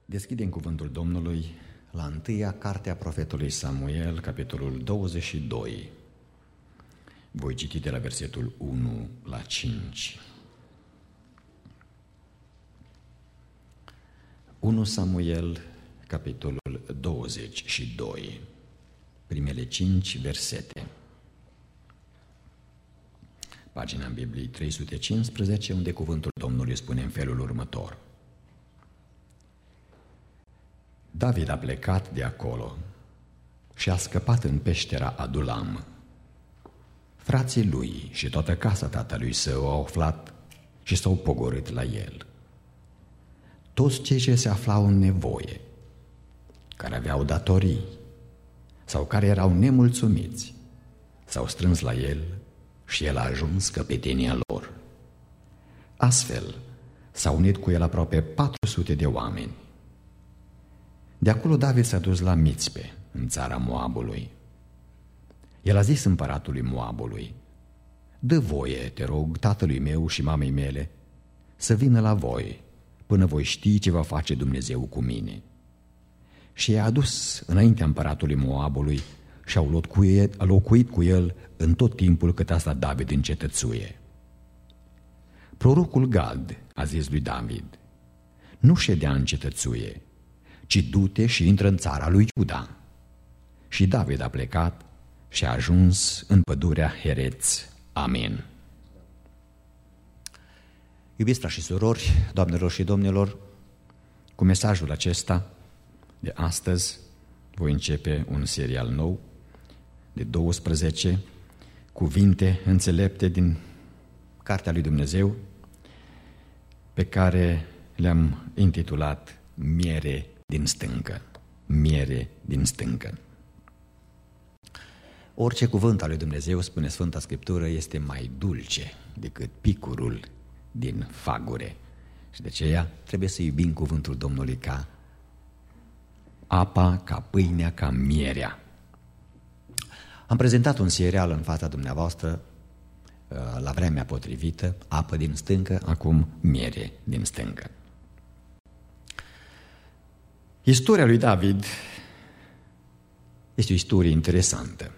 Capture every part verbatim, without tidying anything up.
Deschidem cuvântul Domnului la întâia carte a profetului Samuel, capitolul douăzeci și doi. Voi citi de la versetul unu la cinci. unu Samuel, capitolul douăzeci și doi, primele cinci versete. Pagina în Bibliei trei sute cincisprezece, unde cuvântul Domnului spune în felul următor. David a plecat de acolo și a scăpat în peștera Adulam. Frații lui și toată casa tatălui său au aflat și s-au pogorât la el. Toți cei ce se aflau în nevoie, care aveau datorii sau care erau nemulțumiți, s-au strâns la el și el a ajuns căpetenia lor. Astfel s-au unit cu el aproape patru sute de oameni. De acolo David s-a dus la Mițpe, în țara Moabului. El a zis împăratului Moabului: dă voie, te rog, tatălui meu și mamei mele să vină la voi, până voi ști ce va face Dumnezeu cu mine. Și i-a adus înaintea împăratului Moabului și au locuit, a locuit cu el în tot timpul cât a stat David în cetățuie. Prorocul Gad a zis lui David: nu ședea în cetățuie, ci du-te și intră în țara lui Iuda. Și David a plecat și a ajuns în pădurea Hereț. Amin. Iubiți frați și surori, doamnelor și domnilor, cu mesajul acesta de astăzi voi începe un serial nou de douăsprezece cuvinte înțelepte din Cartea lui Dumnezeu, pe care le-am intitulat Miere din stâncă. Miere din stâncă. Orice cuvânt al lui Dumnezeu, spune Sfânta Scriptură, este mai dulce decât picurul din fagure. Și de aceea trebuie să iubim cuvântul Domnului ca apa, ca pâinea, ca mierea. Am prezentat un serial în fața dumneavoastră la vremea potrivită, apă din stâncă, acum miere din stâncă. Istoria lui David este o istorie interesantă.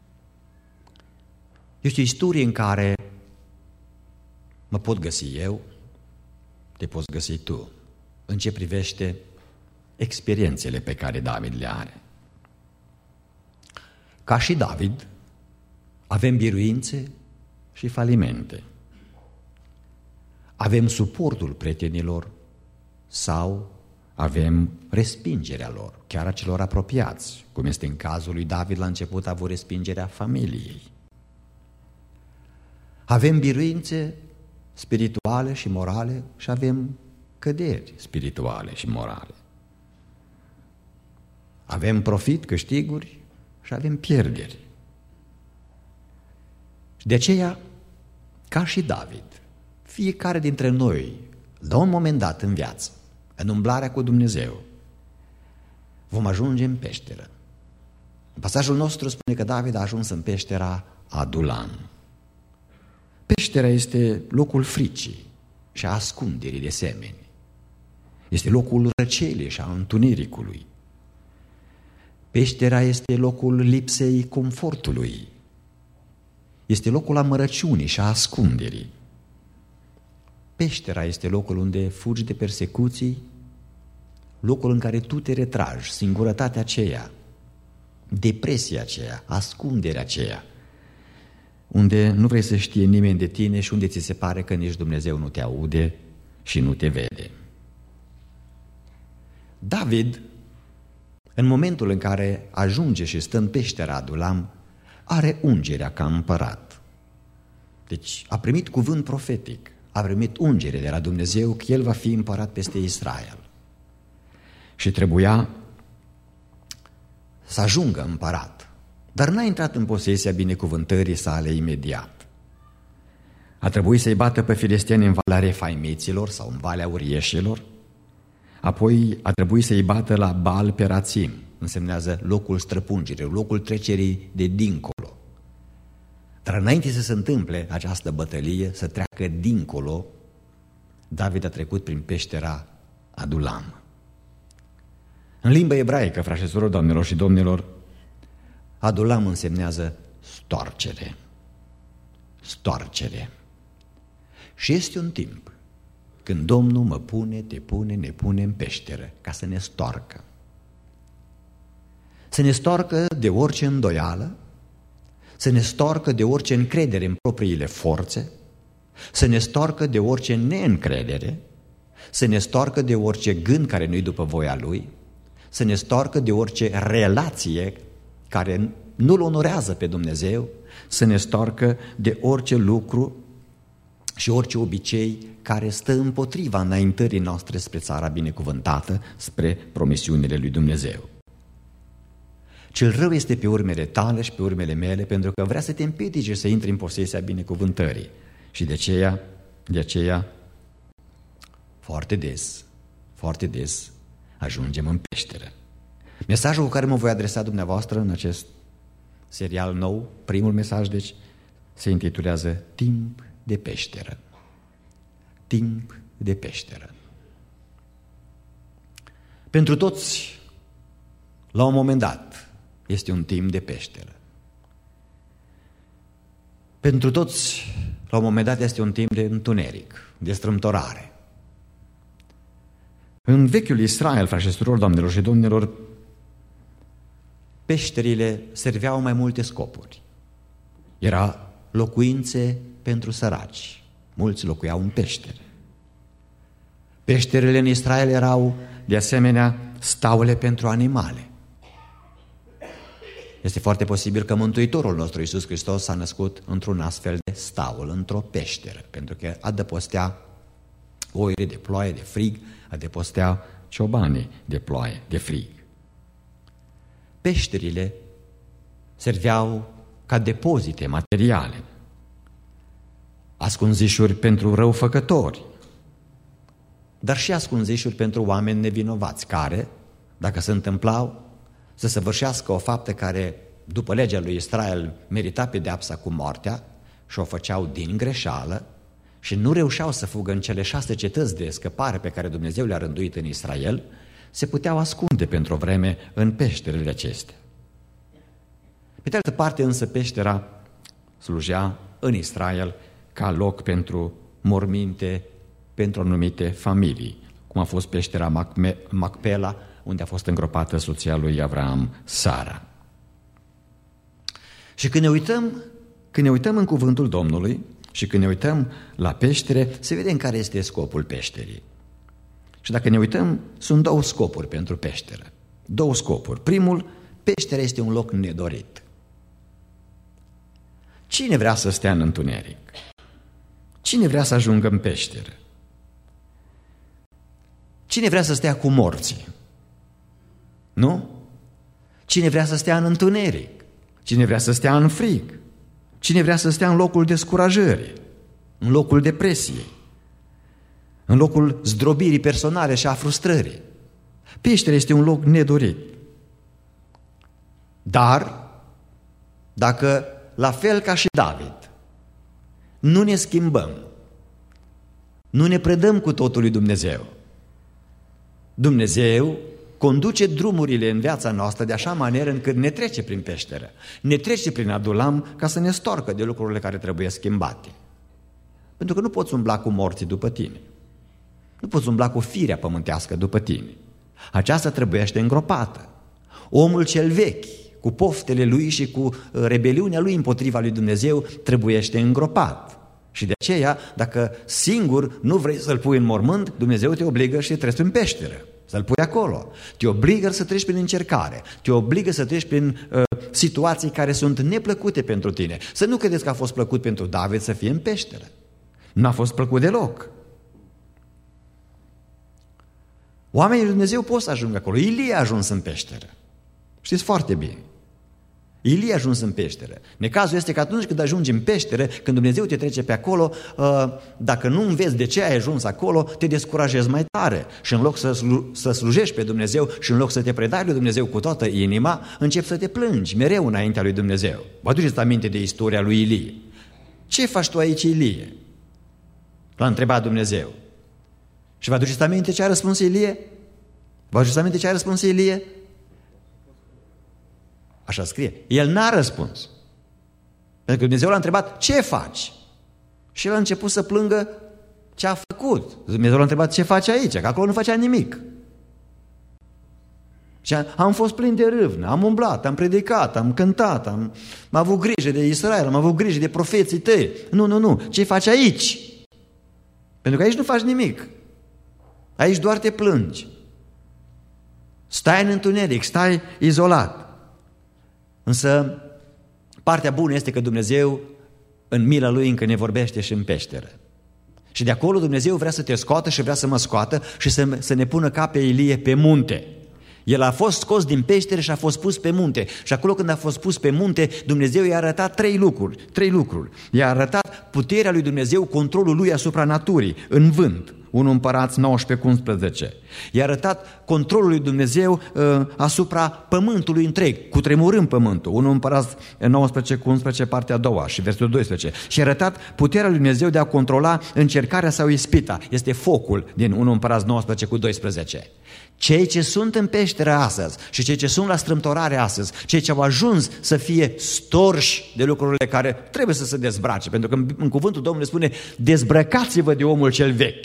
Este o istorie în care mă pot găsi eu, te poți găsi tu, în ce privește experiențele pe care David le are. Ca și David, avem biruințe și falimente. Avem suportul prietenilor sau avem respingerea lor, chiar a celor apropiați, cum este în cazul lui David. La început a avut respingerea familiei. Avem biruințe spirituale și morale și avem căderi spirituale și morale. Avem profit, câștiguri și avem pierderi. Și de aceea, ca și David, fiecare dintre noi, la un moment dat în viață, în umblarea cu Dumnezeu, vom ajunge în peșteră. Pasajul nostru spune că David a ajuns în peștera Adulam. Peștera este locul fricii și a ascunderii de semeni. Este locul răcelii și a întunericului. Peștera este locul lipsei confortului. Este locul amărăciunii și a ascunderii. Peștera este locul unde fugi de persecuții, locul în care tu te retragi, singurătatea aceea, depresia aceea, ascunderea aceea, unde nu vrei să știe nimeni de tine și unde ți se pare că nici Dumnezeu nu te aude și nu te vede. David, în momentul în care ajunge și stă în peștera Adulam, are ungerea ca împărat. Deci a primit cuvânt profetic, a primit ungere de la Dumnezeu că el va fi împărat peste Israel. Și trebuia să ajungă împărat, dar n-a intrat în posesia binecuvântării sale imediat. A trebuit să-i bată pe filisteni în Valea Refaimiților sau în Valea Urieșilor, apoi a trebuit să-i bată la Baal Perațim, însemnează locul străpungerii, locul trecerii de dincolo. Dar înainte să se întâmple această bătălie, să treacă dincolo, David a trecut prin peștera Adulam. În limba ebraică, frate și surori, doamnelor și domnilor, adulam însemnează stoarcere. Stoarcere. Și este un timp când Domnul mă pune, te pune, ne pune în peșteră ca să ne stoarcă. Să ne stoarcă de orice îndoială, să ne stoarcă de orice încredere în propriile forțe, să ne stoarcă de orice neîncredere, să ne stoarcă de orice gând care nu-i după voia Lui, să ne stoarcă de orice relație care nu-L onorează pe Dumnezeu, să ne stoarcă de orice lucru și orice obicei care stă împotriva înaintării noastre spre țara binecuvântată, spre promisiunile lui Dumnezeu. Cel rău este pe urmele tale și pe urmele mele, pentru că vrea să te împiedice să intri în posesia binecuvântării. Și de aceea, de aceea, foarte des, foarte des, ajungem în peșteră. Mesajul cu care mă voi adresa dumneavoastră în acest serial nou, primul mesaj, deci, se intitulează Timp de peșteră. Timp de peșteră. Pentru toți, la un moment dat, este un timp de peșteră. Pentru toți, la un moment dat, este un timp de întuneric, de strâmtorare. În vechiul Israel, frate și surori, doamnelor și domnilor, peșterile serveau mai multe scopuri. Era locuințe pentru săraci. Mulți locuiau în peștere. Peșterele în Israel erau, de asemenea, staule pentru animale. Este foarte posibil că Mântuitorul nostru Iisus Hristos s-a născut într-un astfel de staul, într-o peșteră, pentru că adăpostea oile de ploaie, de frig, adăpostea ciobanii de ploaie, de frig. Peșterile serveau ca depozite materiale, ascunzișuri pentru răufăcători, dar și ascunzișuri pentru oameni nevinovați, care, dacă se întâmplau să săvârșească o faptă care, după legea lui Israel, merita pedeapsa cu moartea și o făceau din greșeală și nu reușeau să fugă în cele șase cetăți de scăpare pe care Dumnezeu le-a rânduit în Israel, se puteau ascunde pentru o vreme în peșterele acestea. Pe de altă parte, însă, peștera slujea în Israel ca loc pentru morminte, pentru anumite familii, cum a fost peștera Macpela, unde a fost îngropată soția lui Avram, Sara. Și când ne uităm, când ne uităm în cuvântul Domnului și când ne uităm la peștere, se vede în care este scopul peșterii. Și dacă ne uităm, sunt două scopuri pentru peșteră. Două scopuri. Primul, peșterea este un loc nedorit. Cine vrea să stea în întuneric? Cine vrea să ajungă în peșteră? Cine vrea să stea cu morții? Nu? Cine vrea să stea în întuneric? Cine vrea să stea în frig? Cine vrea să stea în locul descurajării? În locul depresiei? În locul zdrobirii personale și a frustrării? Peșterea este un loc nedorit. Dar, dacă, la fel ca și David, nu ne schimbăm, nu ne predăm cu totul lui Dumnezeu, Dumnezeu conduce drumurile în viața noastră de așa manieră încât ne trece prin peșteră, ne trece prin Adulam ca să ne storcă de lucrurile care trebuie schimbate. Pentru că nu poți umbla cu morții după tine. Nu poți umbla cu firea pământească după tine. Aceasta trebuiește îngropată. Omul cel vechi, cu poftele lui și cu rebeliunea lui împotriva lui Dumnezeu, trebuiește îngropat. Și de aceea, dacă singur nu vrei să-l pui în mormânt, Dumnezeu te obligă și trebuie în peșteră, să-l pui acolo. Te obligă să treci prin încercare, te obligă să treci prin uh, situații care sunt neplăcute pentru tine. Să nu credeți că a fost plăcut pentru David să fie în peșteră. Nu a fost plăcut deloc. Oamenii lui Dumnezeu pot să ajungă acolo. Ilie a ajuns în peșteră. Știți foarte bine. Ilie a ajuns în peșteră. Necazul este că atunci când ajungi în peșteră, când Dumnezeu te trece pe acolo, dacă nu înveți de ce ai ajuns acolo, te descurajezi mai tare. Și în loc să, slu- să slujești pe Dumnezeu și în loc să te predai lui Dumnezeu cu toată inima, începi să te plângi mereu înaintea lui Dumnezeu. Vă aduceți aminte de istoria lui Ilie. Ce faci tu aici, Ilie? L-a întrebat Dumnezeu. Și vă aduceți aminte ce a răspuns Ilie? Vă aduceți aminte ce a răspuns Ilie? Așa scrie. El n-a răspuns. Pentru că Dumnezeu l-a întrebat, ce faci? Și el a început să plângă ce a făcut. Dumnezeu l-a întrebat, ce faci aici? Că acolo nu făcea nimic. Și am fost plin de râvnă, am umblat, am predicat, am cântat, am, am avut grijă de Israel, am avut grijă de profeții tăi. Nu, nu, nu, ce faci aici? Pentru că aici nu faci nimic. Aici doar te plângi. Stai în întuneric, stai izolat. Însă partea bună este că Dumnezeu în mila Lui încă ne vorbește și în peșteră. Și de acolo Dumnezeu vrea să te scoată și vrea să mă scoată și să, să ne pună ca pe Ilie pe munte. El a fost scos din peșteră și a fost pus pe munte. Și acolo când a fost pus pe munte, Dumnezeu i-a arătat trei lucruri. Trei lucruri. I-a arătat puterea lui Dumnezeu, controlul lui asupra naturii, în vânt. unu Împărați nouăsprezece cu unsprezece. I-a arătat controlul lui Dumnezeu uh, asupra pământului întreg, cutremurând pământul. unu Împărați nouăsprezece cu unsprezece, partea a doua și versetul doisprezece. Și a arătat puterea lui Dumnezeu de a controla încercarea sau ispita. Este focul din unu Împărați nouăsprezece cu doisprezece. Cei ce sunt în peșteră astăzi și cei ce sunt la strâmtorare astăzi, cei ce au ajuns să fie storși de lucrurile care trebuie să se dezbrace, pentru că în cuvântul Domnului spune, dezbrăcați-vă de omul cel vechi.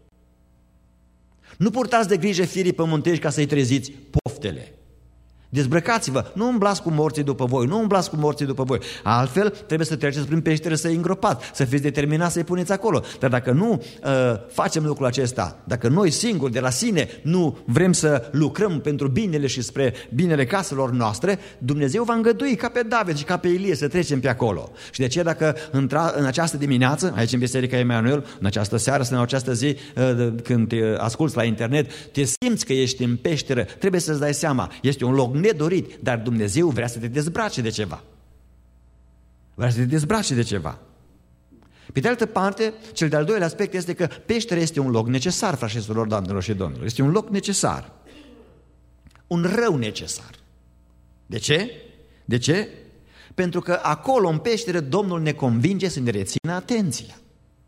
Nu purtați de grijă firii pământești ca să-i treziți poftele. Dezbrăcați-vă, nu umblați cu morții după voi, nu umblați cu morții după voi. Altfel trebuie să treceți prin peșteră să-i îngropați, să fiți determinați să-i puneți acolo. Dar dacă nu uh, facem lucrul acesta, dacă noi singuri de la sine nu vrem să lucrăm pentru binele și spre binele caselor noastre, Dumnezeu va îngădui ca pe David și ca pe Ilie să trecem pe acolo. Și de aceea dacă în această dimineață, aici în Biserica Emanuel, în această seară sau în această zi, uh, când te asculți la internet, te simți că ești în peșteră, trebuie să-ți dai seama, este un loc nedorit, dar Dumnezeu vrea să te dezbrace de ceva. Vrea să te dezbrace de ceva. Pe de altă parte, cel de-al doilea aspect este că peștera este un loc necesar, frați și surori, doamnelor și domnilor. Este un loc necesar. Un rău necesar. De ce? De ce? Pentru că acolo, în peșteră, Domnul ne convinge să ne rețină atenția.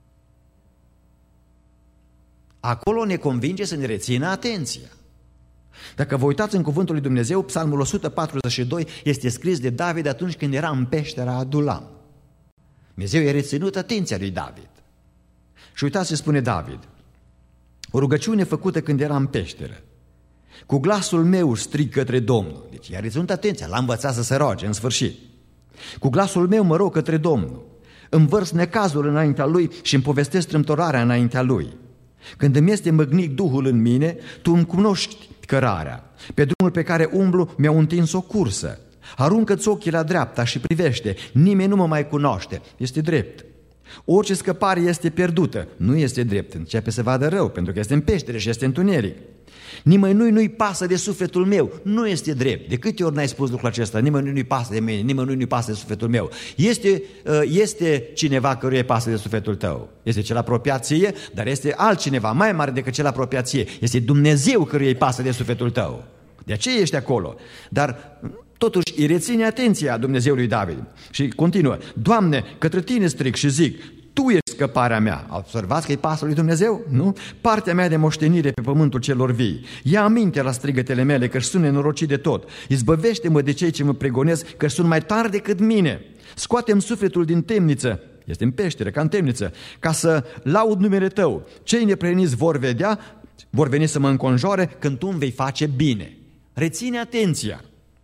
Acolo ne convinge să ne rețină atenția. Dacă vă uitați în cuvântul lui Dumnezeu, Psalmul o sută patruzeci și doi este scris de David atunci când era în peștera Adulam. Dumnezeu i-a reținut atenția lui David. Și uitați ce spune David. O rugăciune făcută când era în peșteră. Cu glasul meu strig către Domnul. Deci i-a reținut atenția, l-a învățat să se roage în sfârșit. Cu glasul meu mă rog către Domnul. Îmi vărs necazul înaintea Lui și îmi povestesc strâmtorarea înaintea Lui. Când îmi este măgnic Duhul în mine, Tu îmi cunoști cărarea. Pe drumul pe care umblu mi-au întins o cursă. Aruncă-ți ochii la dreapta și privește, nimeni nu mă mai cunoaște. Este drept. Orice scăpare este pierdută. Nu este drept, începe să vadă rău, pentru că este în peștere și este întuneric. Nimănui nu-i pasă de sufletul meu. Nu este drept. De câte ori n-ai spus lucrul acesta? Nimănui nu-i pasă de mine, nimănui nu-i pasă de sufletul meu. Este, este cineva căruia îi pasă de sufletul tău. Este cel apropiat ție, dar este altcineva mai mare decât cel apropiat ție. Este Dumnezeu căruia îi pasă de sufletul tău. De aceea ești acolo. Dar totuși îi reține atenția Dumnezeului David. Și continuă. Doamne, către Tine strig și zic, Tu ești scăparea mea. Observați că îi pasă lui Dumnezeu? Nu? Partea mea de moștenire pe pământul celor vii. Ia aminte la strigătele mele, că sunt nenorocit de tot. Izbăvește-mă de cei ce mă pregonesc, că sunt mai tari decât mine. Scoate-mi sufletul din temniță. Este în peștere, ca în temniță, ca să laud numele Tău. Cei nepreniți vor vedea, vor veni să mă înconjoare când Tu îmi vei face bine. Reține atenția.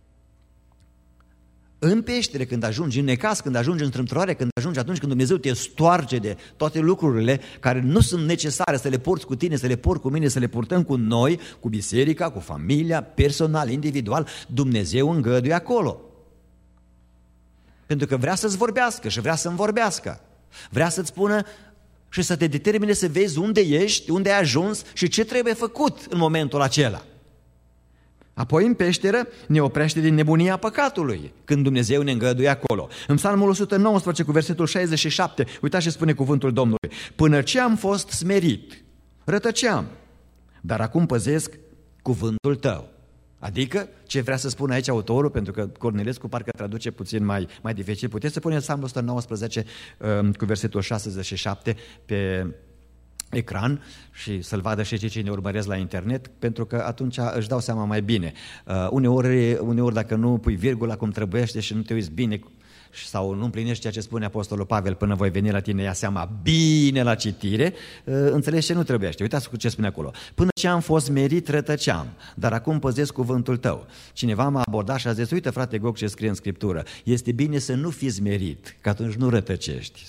În peștere, când ajungi, în necaz, când ajungi în strâmtorare, când ajungi atunci când Dumnezeu te stoarce de toate lucrurile care nu sunt necesare să le porți cu tine, să le porți cu mine, să le purtăm cu noi, cu biserica, cu familia, personal, individual, Dumnezeu îngăduie acolo. Pentru că vrea să-ți vorbească și vrea să-mi vorbească. Vrea să-ți spună și să te determine să vezi unde ești, unde ai ajuns și ce trebuie făcut în momentul acela. Apoi în peșteră ne oprește din nebunia păcatului, când Dumnezeu ne îngăduie acolo. În Psalmul o sută nouăsprezece cu versetul șaizeci și șapte, uitați ce spune cuvântul Domnului. Până ce am fost smerit, rătăceam, dar acum păzesc cuvântul Tău. Adică, ce vrea să spună aici autorul, pentru că Cornilescu parcă traduce puțin mai, mai dificil, puteți să puneți Psalmul o sută nouăsprezece um, cu versetul șaizeci și șapte pe ecran și să-l vadă și cei ce ne urmăresc la internet, pentru că atunci își dau seama mai bine. Uh, uneori, uneori dacă nu pui virgula cum trebuiește și nu te uiți bine sau nu împlinești ceea ce spune Apostolul Pavel, până voi veni la tine, ia seama bine la citire, uh, înțelegi ce nu trebuiește. Uitați cu ce spune acolo. Până ce am fost merit, rătăceam, dar acum păzesc cuvântul tău. Cineva m-a abordat și a zis, uite frate Gog ce scrie în Scriptură, este bine să nu fiți merit, că atunci nu rătăcești.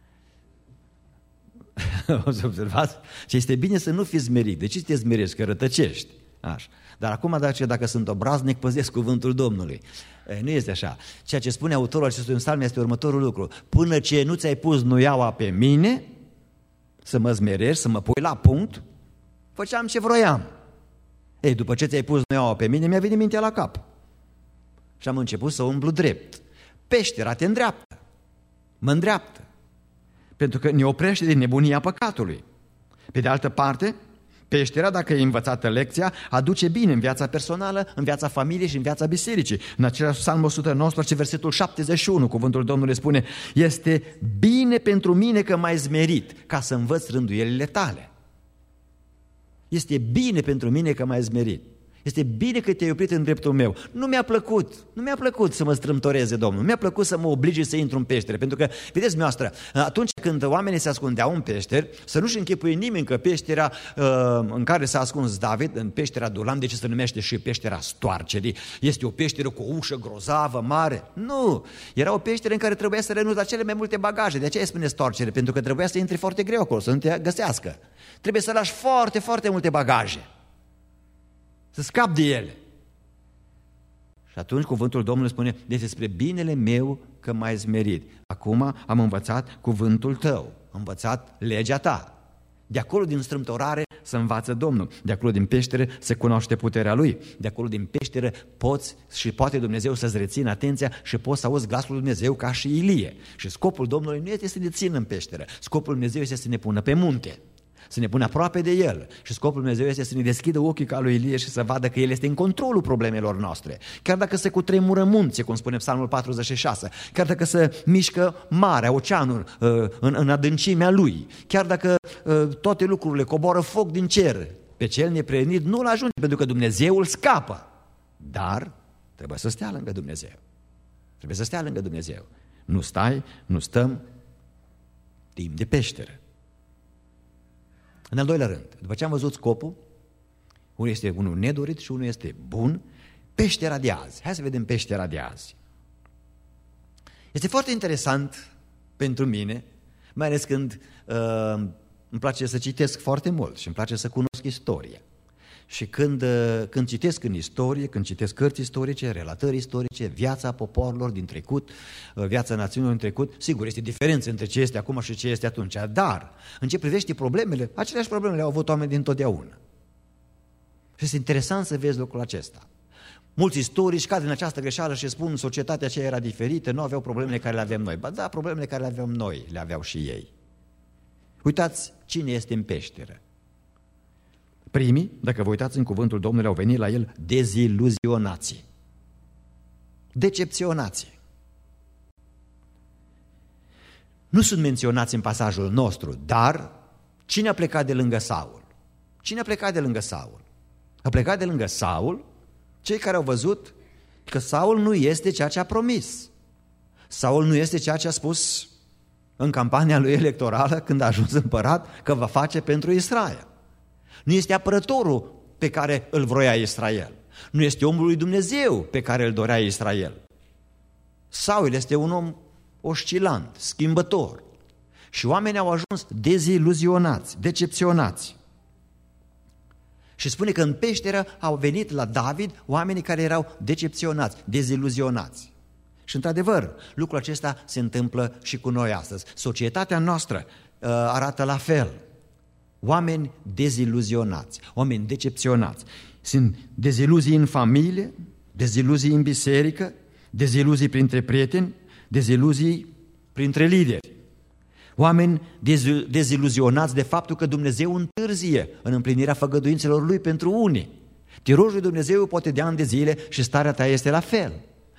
O să observați? Și este bine să nu fiți merit. De ce te smerești? Că rătăcești. Așa. Dar acum, dacă, dacă sunt obraznic, păzesc cuvântul Domnului. E, nu este așa. Ceea ce spune autorul acestui psalm este următorul lucru. Până ce nu ți-ai pus nuiaua pe mine, să mă smerești, să mă pui la punct, făceam ce vroiam. Ei, după ce ți-ai pus nuiaua pe mine, mi-a venit mintea la cap. Și am început să umblu drept. Peștera te îndreaptă. Mă îndreaptă. Pentru că ne oprește din nebunia păcatului. Pe de altă parte, peștera, dacă e învățată lecția, aduce bine în viața personală, în viața familiei și în viața bisericii. În același Psalm o sută nouăsprezece, versetul șaptezeci și unu, cuvântul Domnului spune, este bine pentru mine că m-ai smerit, ca să învăț rânduielile tale. Este bine pentru mine că m-ai smerit. Este bine că te-ai oprit în dreptul meu. Nu mi-a plăcut, nu mi-a plăcut să mă strâmtoreze Domnul, mi-a plăcut să mă oblige să intru în peștere, pentru că, vedeți noastră, atunci când oamenii se ascundeau în peșteri, să nu-și închipuie nimeni că peștera uh, în care s-a ascuns David, în peștera Adulam, de ce se numește și peștera Stoarcerii, este o peșteră cu o ușă grozavă, mare. Nu, era o peșteră în care trebuia să renunți la cele mai multe bagaje, de aceea spune Stoarcere, pentru că trebuia să intri foarte greu acolo, să nu te găsească. Trebuie să lași foarte, foarte multe bagaje. Să scap de ele. Și atunci cuvântul Domnului spune, despre binele meu că m-ai smerit. Acum am învățat cuvântul tău, am învățat legea ta. De acolo din strâmtorare să învață Domnul, de acolo din peștere se cunoaște puterea Lui, de acolo din peștere poți și poate Dumnezeu să-ți rețină atenția și poți să auzi glasul lui Dumnezeu ca și Ilie. Și scopul Domnului nu este să ne țină în peșteră, scopul Dumnezeu este să ne pună pe munte, să ne pună aproape de El. Și scopul Dumnezeu este să ne deschidă ochii ca lui Ilie și să vadă că El este în controlul problemelor noastre. Chiar dacă se cutremură munții, cum spune Psalmul patruzeci și șase, chiar dacă se mișcă marea, oceanul în, în adâncimea Lui, chiar dacă toate lucrurile coboară foc din cer, pe cel neprevăzut nu-l ajunge, pentru că Dumnezeu îl scapă. Dar trebuie să stea lângă Dumnezeu. Trebuie să stea lângă Dumnezeu. Nu stai, nu stăm timp de peșteră. În al doilea rând, după ce am văzut scopul, unul este unul nedorit și unul este bun, peștera de azi. Hai să vedem peștera de azi. Este foarte interesant pentru mine, mai ales când uh, îmi place să citesc foarte mult și îmi place să cunosc istoria. Și când, uh, când citesc în istorie, când citesc cărți istorice, relatări istorice, viața poporilor din trecut, uh, viața națiunilor din trecut, sigur, este diferență între ce este acum și ce este atunci, dar în ce privește problemele, aceleași probleme le-au avut oameni dintotdeauna. Și este interesant să vezi lucrul acesta. Mulți istorici cad în această greșeală și spun societatea aceea era diferită, nu aveau problemele care le avem noi. Ba da, problemele care le aveam noi, le aveau și ei. Uitați cine este în peșteră. Primii, dacă vă uitați în cuvântul Domnului, au venit la el deziluzionații, decepționații. Nu sunt menționați în pasajul nostru, dar cine a plecat de lângă Saul? Cine a plecat de lângă Saul? A plecat de lângă Saul cei care au văzut că Saul nu este ceea ce a promis. Saul nu este ceea ce a spus în campania lui electorală când a ajuns împărat că va face pentru Israel. Nu este apărătorul pe care îl vroia Israel. Nu este omul lui Dumnezeu pe care îl dorea Israel. Saul este un om oscilant, schimbător. Și oamenii au ajuns deziluzionați, decepționați. Și spune că în peșteră au venit la David oamenii care erau decepționați, deziluzionați. Și într-adevăr, lucrul acesta se întâmplă și cu noi astăzi. Societatea noastră uh, arată la fel. Oameni deziluzionați, oameni decepționați. Sunt deziluzii în familie, deziluzii în biserică, deziluzii printre prieteni, deziluzii printre lideri. Oameni deziluzionați de faptul că Dumnezeu întârzie în împlinirea făgăduințelor Lui pentru unii. Tirojul lui Dumnezeu poate de ani de zile și starea ta este la fel.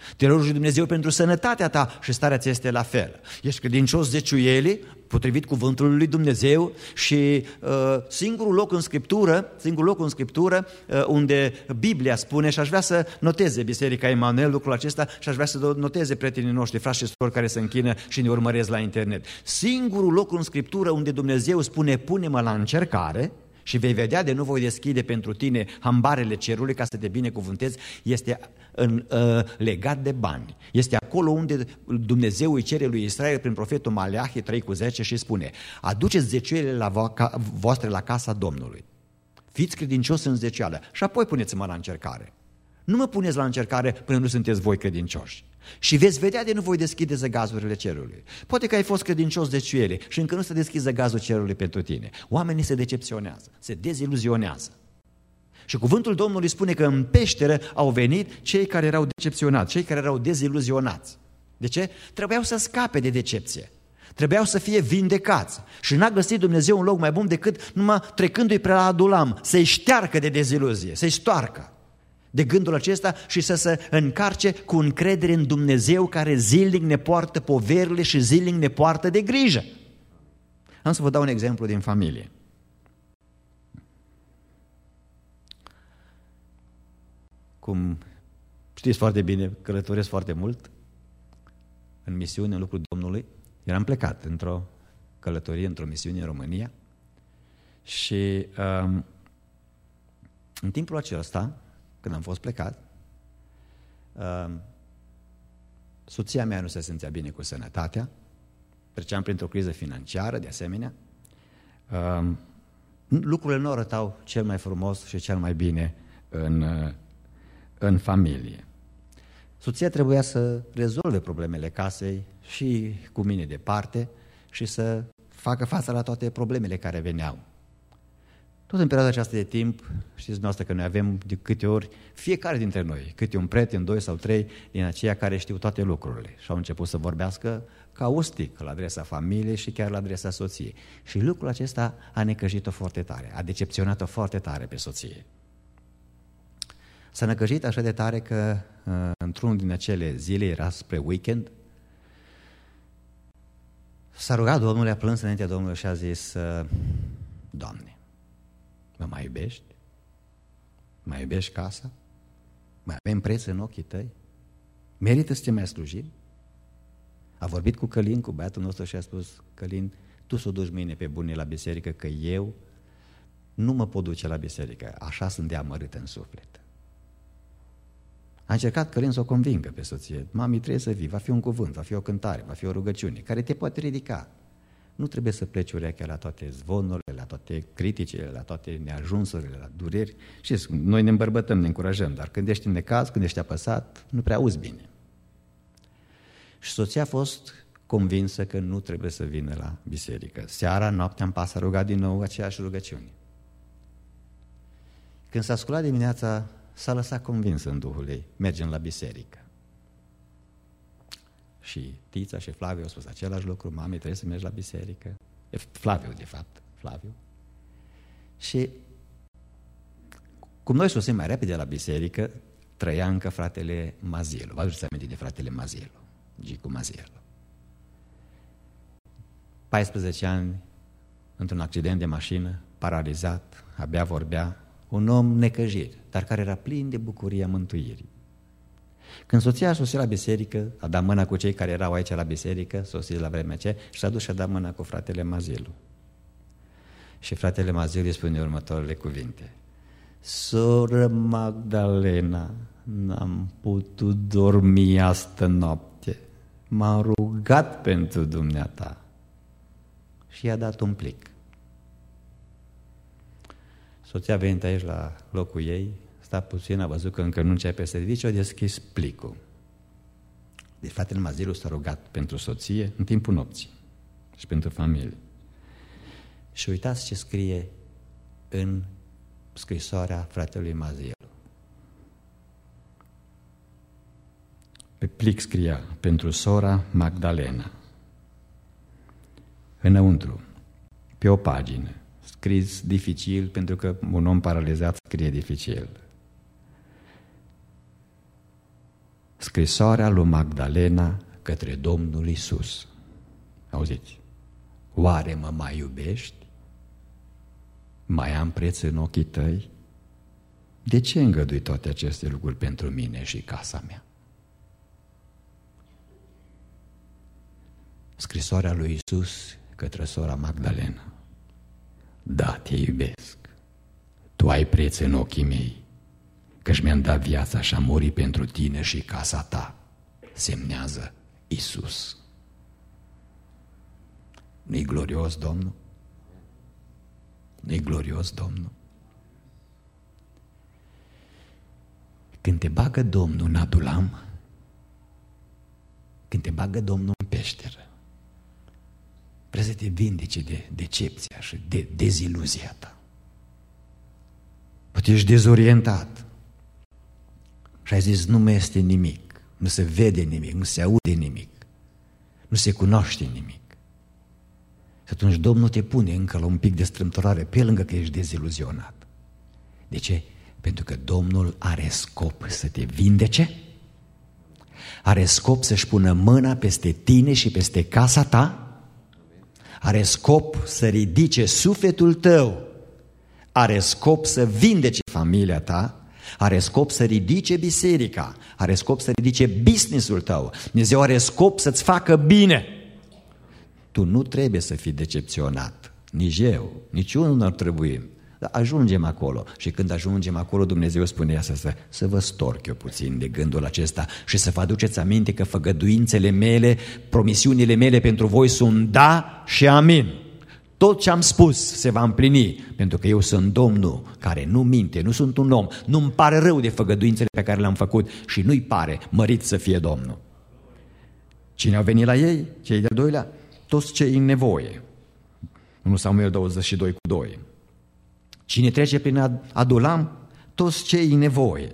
Te rogi lui Dumnezeu pentru sănătatea ta și starea ți este la fel. Ești credincios zeciuielii, potrivit cuvântului lui Dumnezeu și uh, singurul loc în Scriptură, singurul loc în Scriptură uh, unde Biblia spune, și aș vrea să noteze Biserica Emanuel lucrul acesta și aș vrea să noteze prietenii noștri, frați și surori care se închină și ne urmăresc la internet. Singurul loc în Scriptură unde Dumnezeu spune, pune-mă la încercare și vei vedea de nu voi deschide pentru tine hambarele cerului ca să te binecuvântezi, este în, uh, legat de bani. Este acolo unde Dumnezeu îi cere lui Israel prin profetul Maleahi trei cu zece și spune, aduceți zeciuielile la voastre la casa Domnului. Fiți credincios în zecială și apoi puneți-mă la încercare. Nu mă puneți la încercare până nu sunteți voi credincioși. Și veți vedea de nu voi deschide zăgazurile cerului. Poate că ai fost credincios zeciuiele și încă nu se deschide zăgazul cerului pentru tine. Oamenii se decepționează, se deziluzionează. Și cuvântul Domnului spune că în peșteră au venit cei care erau decepționați, cei care erau deziluzionați. De ce? Trebuiau să scape de decepție. Trebuiau să fie vindecați. Și n-a găsit Dumnezeu un loc mai bun decât numai trecându-i pe la Adulam, să-i ștearcă de deziluzie, să-i stoarcă de gândul acesta și să se încarce cu încredere în Dumnezeu care zilnic ne poartă poverile și zilnic ne poartă de grijă. Am să vă dau un exemplu din familie. Cum știți foarte bine, călătoresc foarte mult în misiune, în lucrul Domnului. Eram plecat într-o călătorie, într-o misiune în România și um, în timpul acesta, când am fost plecat, um, soția mea nu se simțea bine cu sănătatea, treceam printr-o criză financiară, de asemenea. Um, lucrurile nu arătau cel mai frumos și cel mai bine în, în familie. Soția trebuia să rezolve problemele casei și cu mine departe și să facă față la toate problemele care veneau. Tot în perioada aceasta de timp, știți dumneavoastră că noi avem de câte ori, fiecare dintre noi, câte un prieten, doi sau trei, din aceia care știu toate lucrurile și au început să vorbească caustic la adresa familiei și chiar la adresa soției. Și lucrul acesta a necăjit-o foarte tare, a decepționat-o foarte tare pe soție. S-a năcăjit așa de tare că într-unul din acele zile, era spre weekend, s-a rugat Domnului, a plâns înaintea Domnului și a zis, Doamne, mă mai iubești? Mai iubești casa? Mai avem preț în ochii tăi? Merită să te mai slujim? A vorbit cu Călin, cu băiatul nostru și a spus, Călin, tu să o duci mâine pe bune la biserică, că eu nu mă pot duce la biserică, așa sunt de amărât în suflet. A încercat Călin să o convingă pe soție, mami, trebuie să vii, va fi un cuvânt, va fi o cântare, va fi o rugăciune, care te poate ridica. Nu trebuie să pleci urechea la toate zvonurile, la toate criticile, la toate neajunsurile, la dureri. Și noi ne îmbărbătăm, ne încurajăm, dar când ești în necaz, când ești apăsat, nu prea auzi bine. Și soția a fost convinsă că nu trebuie să vină la biserică. Seara, noaptea, în pas a rugat din nou aceeași rugăciune. Când s-a sculat dimineața, s-a lăsat convinsă în Duhul ei, mergem la biserică. Și Tița și Flaviu au spus același lucru, mami, trebuie să mergi la biserică. E Flaviu, de fapt, Flaviu. Și cum noi sosim mai repede la biserică, trăia încă fratele Mazielu. Vă aduceți aminte de fratele Mazielu, Gicu Mazielu. paisprezece ani, într-un accident de mașină, paralizat, abia vorbea, un om necăjit, dar care era plin de bucuria mântuirii. Când soția a sosit la biserică, a dat mâna cu cei care erau aici la biserică, sosit la vremea aceea, și s-a dus și a dat mâna cu fratele Mazilu. Și fratele Mazilu îi spune următoarele cuvinte. Soră Magdalena, n-am putut dormi astă noapte, m-am rugat pentru dumneata. Și i-a dat un plic. Soția a venit aici la locul ei, sta puțin, a văzut că încă nu începe serviciu, a deschis plicul. De fratele Mazilu s-a rugat pentru soție în timpul nopții și pentru familie. Și uitați ce scrie în scrisoarea fratelui Mazilu. Pe plic scria pentru sora Magdalena. Înăuntru, pe o pagină, scris dificil, pentru că un om paralizat scrie dificil. Scrisoarea lui Magdalena către Domnul Iisus. Auziți? Oare mă mai iubești? Mai am preț în ochii tăi? De ce îngădui toate aceste lucruri pentru mine și casa mea? Scrisoarea lui Iisus către sora Magdalena. Da, te iubesc. Tu ai preț în ochii mei, căci mi-am dat viața și am murit pentru tine și casa ta. Semnează Iisus. Nu-i glorios, Domnul? Nu-i glorios, Domnul? Când te bagă Domnul în Adulam, când te bagă Domnul în peșteră, trebuie să te vindece de decepția și de deziluzia ta. Poate ești dezorientat și ai zis, nu mai este nimic, nu se vede nimic, nu se aude nimic, nu se cunoaște nimic. Și atunci Domnul te pune încă la un pic de strâmtorare, pe lângă că ești deziluzionat. De ce? Pentru că Domnul are scop să te vindece, are scop să-și pună mâna peste tine și peste casa ta, are scop să ridice sufletul tău, are scop să vindece familia ta, are scop să ridice biserica, are scop să ridice business-ul tău. Dumnezeu are scop să-ți facă bine. Tu nu trebuie să fii decepționat, nici eu, nici unul nu ar trebui. Dar ajungem acolo și când ajungem acolo, Dumnezeu spune să, să, să vă storc eu puțin de gândul acesta și să vă aduceți aminte că făgăduințele mele, promisiunile mele pentru voi sunt da și amin. Tot ce am spus se va împlini, pentru că eu sunt Domnul care nu minte, nu sunt un om, nu-mi pare rău de făgăduințele pe care le-am făcut și nu-i pare mărit să fie Domnul. Cine au venit la ei? Cei de-al doilea? Toți cei în nevoie. unu Samuel douăzeci și doi cu doi. Cine trece prin Adulam? Toți cei în nevoie.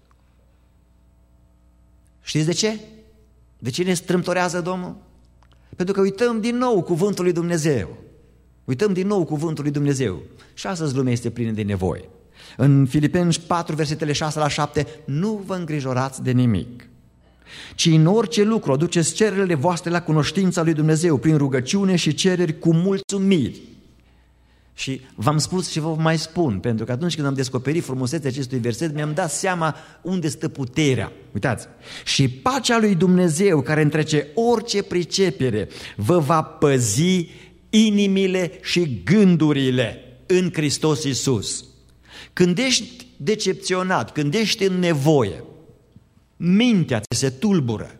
Știți de ce? De ce ne strâmtorează Domnul? Pentru că uităm din nou cuvântul lui Dumnezeu. Uităm din nou cuvântul lui Dumnezeu. Și astăzi lumea este plină de nevoie. În Filipeni patru, versetele șase la șapte, nu vă îngrijorați de nimic, ci în orice lucru aduceți cererile voastre la cunoștința lui Dumnezeu prin rugăciune și cereri cu mulțumiri. Și v-am spus și vă mai spun, pentru că atunci când am descoperit frumusețea acestui verset, mi-am dat seama unde stă puterea. Uitați, și pacea lui Dumnezeu, care întrece orice pricepere, vă va păzi inimile și gândurile în Hristos Iisus. Când ești decepționat, când ești în nevoie, mintea ți se tulbură,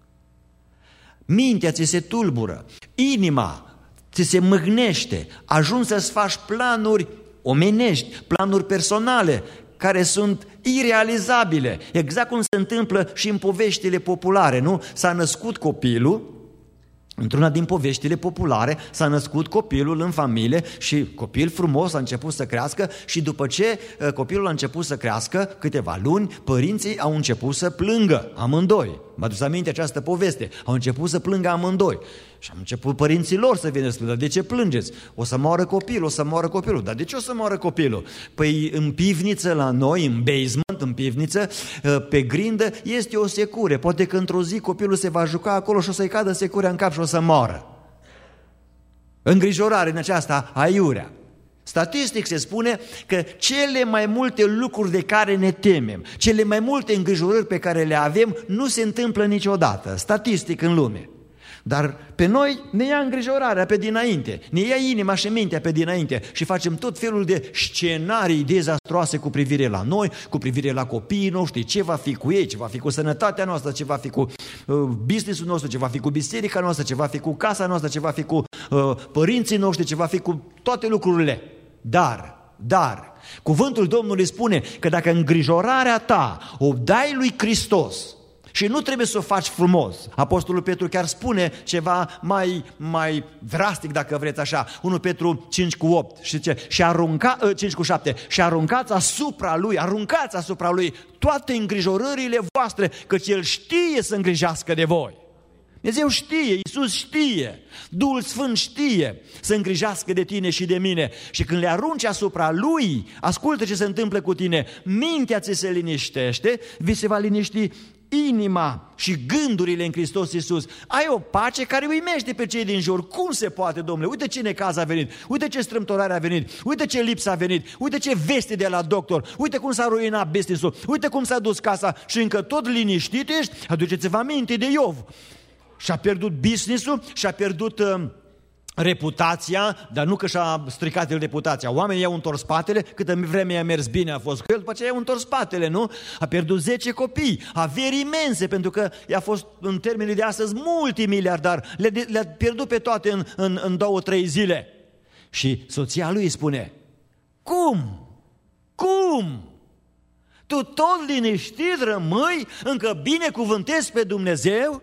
mintea ți se tulbură, inima ți se mâhnește, ajungi să-ți faci planuri omenești, planuri personale, care sunt irealizabile, exact cum se întâmplă și în poveștile populare, nu? S-a născut copilul, într-una din poveștile populare, s-a născut copilul în familie și copil frumos a început să crească și după ce copilul a început să crească câteva luni, părinții au început să plângă amândoi. Mă aduc aminte această poveste. Au început să plângă amândoi. Și au început părinții lor să vină să spună, dar de ce plângeți? O să moară copilul, o să moară copilul. Dar de ce o să moară copilul? Păi în pivniță la noi, în basement, în pivniță, pe grindă, este o secure. Poate că într-o zi copilul se va juca acolo și o să-i cadă securea în cap și o să moară. Îngrijorare în aceasta aiurea. Statistic se spune că cele mai multe lucruri de care ne temem, cele mai multe îngrijorări pe care le avem, nu se întâmplă niciodată, statistic în lume. Dar pe noi ne ia îngrijorarea pe dinainte, ne ia inima și mintea pe dinainte și facem tot felul de scenarii dezastroase cu privire la noi, cu privire la copiii noștri, ce va fi cu ei, ce va fi cu sănătatea noastră, ce va fi cu uh, business-ul nostru, ce va fi cu biserica noastră, ce va fi cu casa noastră, ce va fi cu uh, părinții noștri, ce va fi cu toate lucrurile. Dar, dar, cuvântul Domnului spune că dacă îngrijorarea ta o dai lui Hristos, și nu trebuie să o faci frumos. Apostolul Petru chiar spune ceva mai, mai drastic, dacă vreți așa. unu Petru cinci cu opt și ce? Și arunca, cinci cu șapte. Și aruncați asupra lui, aruncați asupra lui toate îngrijorările voastre, căci el știe să îngrijească de voi. Dumnezeu știe, Iisus știe, Duhul Sfânt știe să îngrijească de tine și de mine. Și când le arunci asupra Lui, ascultă ce se întâmplă cu tine, mintea ți se liniștește, vi se va liniști inima și gândurile în Hristos Iisus, ai o pace care uimește pe cei din jur. Cum se poate, Domnule? Uite ce necaz a venit, uite ce strâmtorare a venit, uite ce lipsă a venit, uite ce veste de la doctor, uite cum s-a ruinat business-ul, uite cum s-a dus casa și încă tot liniștit ești. Aduceți-vă aminte de Iov. Și-a pierdut business-ul, și-a pierdut uh, reputația, dar nu că și-a stricat el reputația. Oamenii i-au întors spatele, câtă vreme i-a mers bine a fost cu el, după aceea i-au întors spatele, nu? A pierdut zece copii, averi imense, pentru că i-a fost în termenii de astăzi multimiliardar, le, le-a pierdut pe toate în, în, în două, trei zile. Și soția lui îi spune, cum? Cum? Tu tot liniștit rămâi, încă binecuvântezi pe Dumnezeu?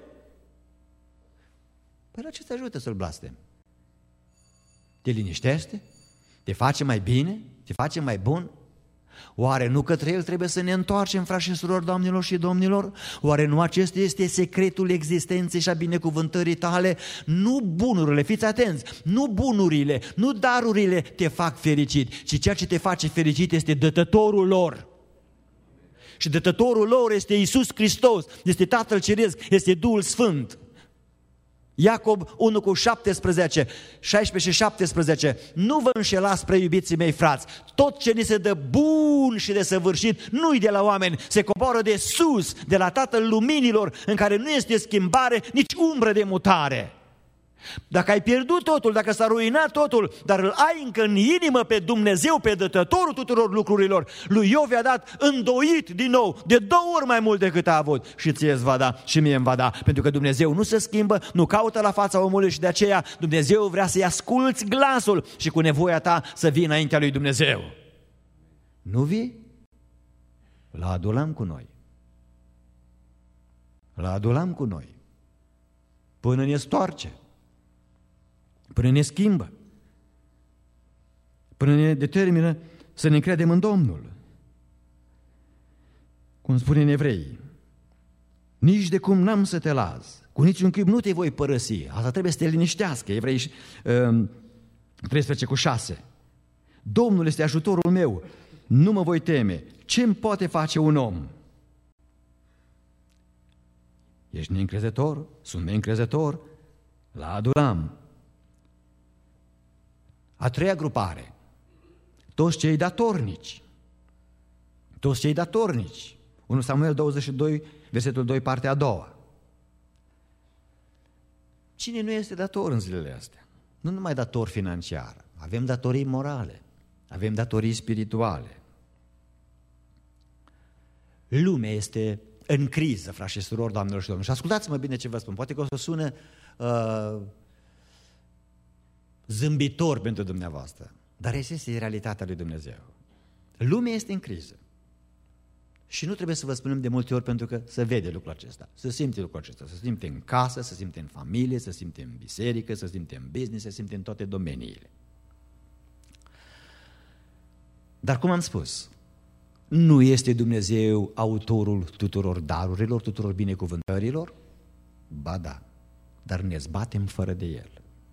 Păi la ce te ajută să-l blastemi? Te liniștește? Te face mai bine? Te face mai bun? Oare nu către el trebuie să ne întoarcem, frați și surori, doamnelor și domnilor? Oare nu acesta este secretul existenței și a binecuvântării tale? Nu bunurile, fiți atenți, nu bunurile, nu darurile te fac fericit, ci ceea ce te face fericit este dătătorul lor. Și dătătorul lor este Iisus Hristos, este Tatăl Ceresc, este Duhul Sfânt. Iacob unu cu șaptesprezece, șaisprezece și șaptesprezece, nu vă înșelați, prea iubiții mei frați, tot ce ni se dă bun și de săvârșit nu-i de la oameni, se coboară de sus, de la Tatăl Luminilor, în care nu este schimbare, nici umbră de mutare. Dacă ai pierdut totul, dacă s-a ruinat totul, dar îl ai încă în inimă pe Dumnezeu, pe dătătorul tuturor lucrurilor, lui Iov i-a dat îndoit din nou, de două ori mai mult decât a avut. Și ție îți va da și mie îmi va da, pentru că Dumnezeu nu se schimbă, nu caută la fața omului și de aceea Dumnezeu vrea să-i asculți glasul și cu nevoia ta să vii înaintea lui Dumnezeu. Nu vii? La Adulam cu noi. La Adulam cu noi. Până ne stoarce. Până ne schimbă, până ne determină să ne încredem în Domnul. Cum spune în Evrei, nici de cum n-am să te las, cu niciun chip nu te voi părăsi. Asta trebuie să te liniștească. Evrei treisprezece cu șase. Domnul este ajutorul meu, nu mă voi teme. Ce-mi poate face un om? Ești neîncrezător? Sunt neîncrezător? La Adulam. A treia grupare, toți cei datornici, toți cei datornici, unu Samuel douăzeci și doi, versetul doi, partea a doua. Cine nu este dator în zilele astea? Nu numai dator financiar, avem datorii morale, avem datorii spirituale. Lumea este în criză, frați și surori, doamnelor și domnilor. Și ascultați-mă bine ce vă spun, poate că o să sună uh, zâmbitor pentru dumneavoastră, dar este realitatea lui Dumnezeu. Lumea este în criză. Și nu trebuie să vă spunem de multe ori, pentru că se vede lucrul acesta, se simte lucrul acesta, se simte în casă, se simte în familie, se simte în biserică, se simte în business, se simte în toate domeniile. Dar cum am spus, nu este Dumnezeu autorul tuturor darurilor, tuturor binecuvântărilor? Ba da, dar ne zbatem fără de El.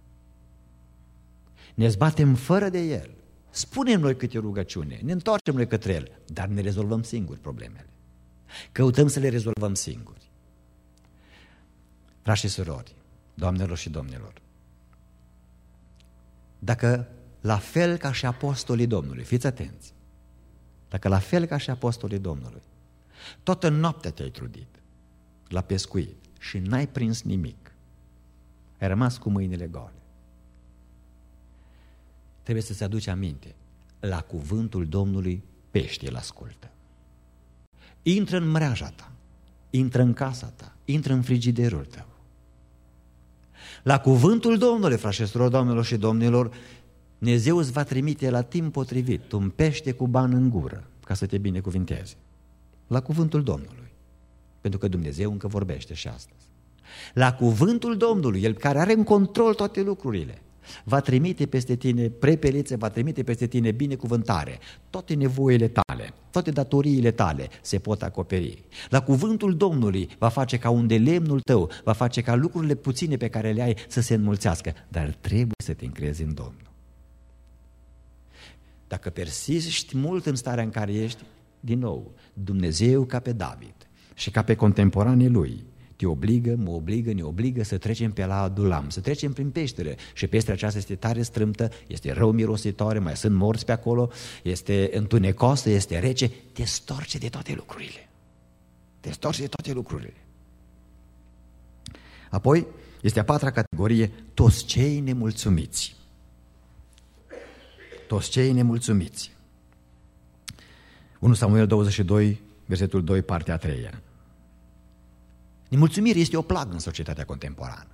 Ne zbatem fără de El. Spunem noi câte rugăciune, ne întoarcem noi către El, dar ne rezolvăm singuri problemele. Căutăm să le rezolvăm singuri. Frați și surori, doamnelor și domnilor, dacă la fel ca și apostolii Domnului, fiți atenți, dacă la fel ca și apostolii Domnului, toată noaptea te-ai trudit la pescuit și n-ai prins nimic, ai rămas cu mâinile goale, trebuie să-ți aduci aminte, la cuvântul Domnului peștii îl ascultă. Intră în mreaja ta, intră în casa ta, intră în frigiderul tău. La cuvântul Domnului, frați și surori, doamnelor și domnilor, Dumnezeu îți va trimite la timp potrivit un pește cu bani în gură ca să te binecuvinteze. La cuvântul Domnului, pentru că Dumnezeu încă vorbește și astăzi. La cuvântul Domnului, El care are în control toate lucrurile, va trimite peste tine prepelițe, va trimite peste tine binecuvântare. Toate nevoile tale, toate datoriile tale se pot acoperi. La cuvântul Domnului va face ca unde lemnul tău, va face ca lucrurile puține pe care le ai să se înmulțească, dar trebuie să te încrezi în Domnul. Dacă persisti mult în starea în care ești, din nou, Dumnezeu ca pe David și ca pe contemporanii lui. Te obligă, mă obligă, ne obligă să trecem pe la Adulam, să trecem prin peșteră. Și peștera aceasta este tare strâmtă, este rău mirositoare, mai sunt morți pe acolo, este întunecoasă, este rece, te storce de toate lucrurile. Te storce de toate lucrurile. Apoi este a patra categorie, toți cei nemulțumiți. Toți cei nemulțumiți. unu Samuel douăzeci și doi, versetul doi, partea a treia. Nemulțumirea este o plagă în societatea contemporană.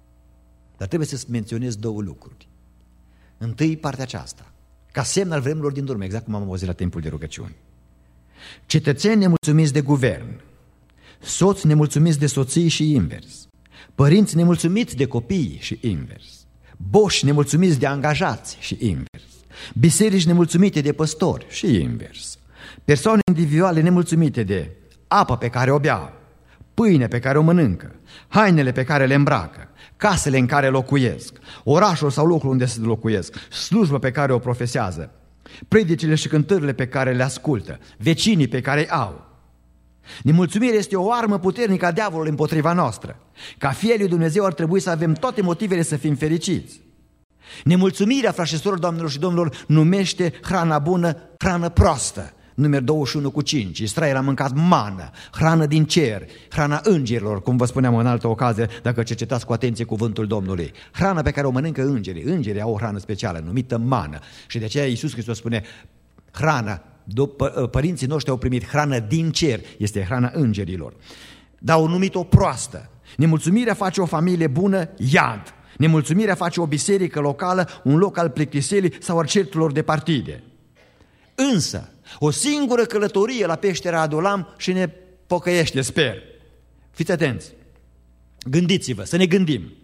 Dar trebuie să menționez două lucruri. Întâi, partea aceasta, ca semn al vremurilor din urmă, exact cum am auzit la timpul de rugăciuni. Cetățeni nemulțumiți de guvern, soți nemulțumiți de soții și invers, părinți nemulțumiți de copii și invers, boși nemulțumiți de angajați și invers, biserici nemulțumite de păstori și invers, persoane individuale nemulțumite de apă pe care o beau, pâine pe care o mănâncă, hainele pe care le îmbracă, casele în care locuiesc, orașul sau locul unde se locuiesc, slujba pe care o profesează, predicile și cântările pe care le ascultă, vecinii pe care îi au. Nemulțumirea este o armă puternică a diavolului împotriva noastră. Ca fii lui Dumnezeu ar trebui să avem toate motivele să fim fericiți. Nemulțumirea, frați și surori, doamnelor și domnilor, numește hrana bună hrană proastă. Numeri douăzeci și unu cu cinci, Israel a mâncat mană, hrană din cer, hrana îngerilor, cum vă spuneam în altă ocazie, dacă cercetați cu atenție cuvântul Domnului. Hrana pe care o mănâncă îngerii, îngerii au o hrană specială numită mană și de aceea Iisus Hristos spune, hrana, după, părinții noștri au primit hrană din cer, este hrana îngerilor, dar au numit-o proastă. Nemulțumirea face o familie bună iad, nemulțumirea face o biserică locală un loc al plictiselii sau al certurilor de partide. Însă, o singură călătorie la peștera Adulam și ne pocăiește, sper. Fiți atenți, gândiți-vă, să ne gândim.